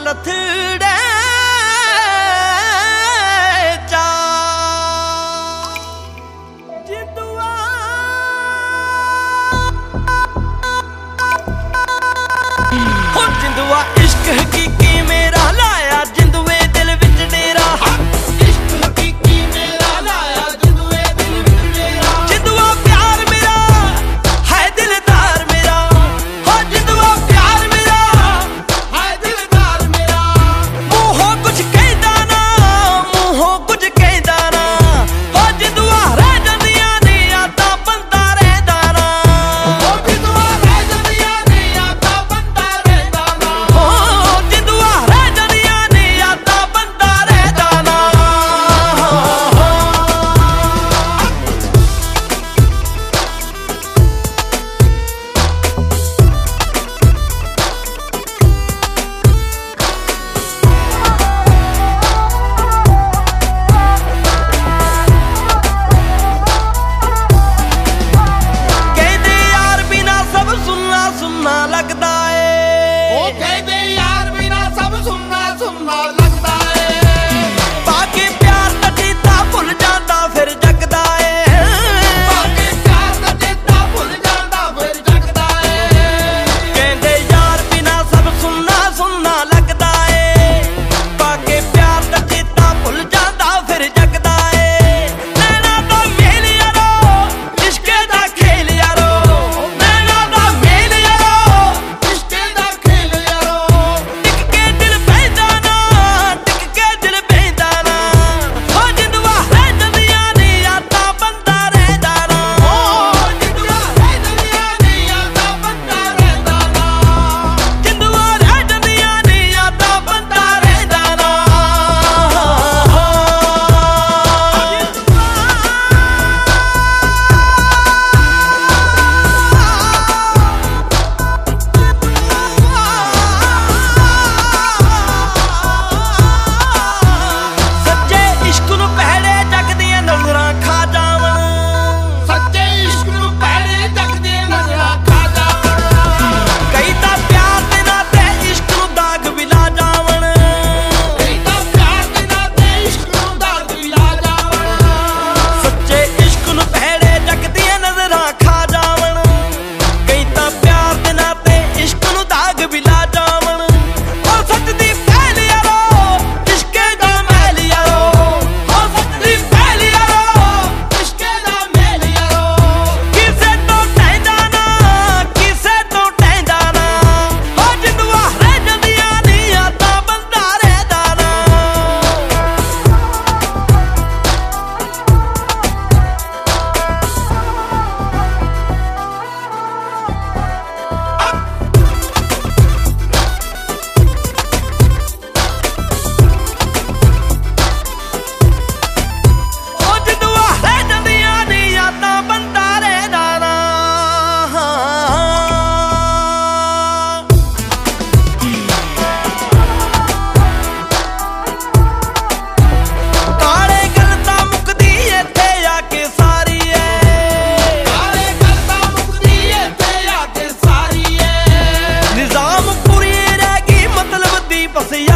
लथड़े चा जिंदुआ हो जिंदुआ इश्क हकीकी मेरा लाया जिंदुए दिल विच डेरा इश्क हकीकी मेरा लाया जिंदुए दिल विच डेरा जिंदुआ प्यार मेरा है दिलदार मेरा हो जिंदुआ प्यार मेरा है दिलदार मेरा मुंहों कुछ कहदा ना मुंहों कुछ कहदा ना हो जिंदुआ रह जंदियां ने यादां बंदा रहदा ना हो जिंदुआ रह जंदियां ने यादां बंदा रहदा ना हो जिंदुआ रह जंदियां ने यादां बंदा रहदा ना कहदे यार बिना सब सुनना सुनना लगदा ओ है कहदे यार बिना सब सुनना सुनना लगदा है बाकी प्यार दा चेता भुल जांदा फिर जगदा है बाकी प्यार दा चेता भुल जांदा फिर जगदा है कहंदे यार बिना सब सुनना सुनना लगदा है बाकी प्यार दा चेता भुल जांदा फिर जगदा है नैना दा मेल यारो इश्के दा खेल यारो नैना दा मेल यारो इश्के दा खेल यारो टिक के दिल पैंदा ना टिक के दिल पैंदा ना हो जिंदुआ रह जंदियां ने यादां बंदा रहदा ना ओ जिंदुआ रह जंदियां ने यादां बंदा रहदा ना जिंदुआ रह जंदियां ने यादां बंदा रहदा ना सच्चे इश्क नूं पहले जग दियां नज़रां खा जावण सच्चे इश्क नूं पहले जग दी नज़रां खा जावण कई तां प्यार दे नाते इश्क नूं दाग भी ला जावण कई तां प्यार दे नाते इश्क नूं दाग भी ला जावण सच्चे इश्क नूं पहले जग दियां नज़रां खा जावण कई तां प्यार दे नाते इश्क नूं दाग भी ला जावण ओ सच दी पहल यारो इश्के दा महल यारो ओ सच दी पहल यारो इश्के दा मेल यारो किसे तो टहदा ना किसे तो टहदा ना हो जिंदुआ रह जंदियां ने यादां बंदा रहदा ना हो जिंदुआ रह जंदियां ने यादां बंदा रहदा ना काले गल तां मुकदी इत्थे आके सारी ऐ काले करदा मुकदी इत्थे आके सारी ऐ निजाम पूरी रह गई मतलब दी बस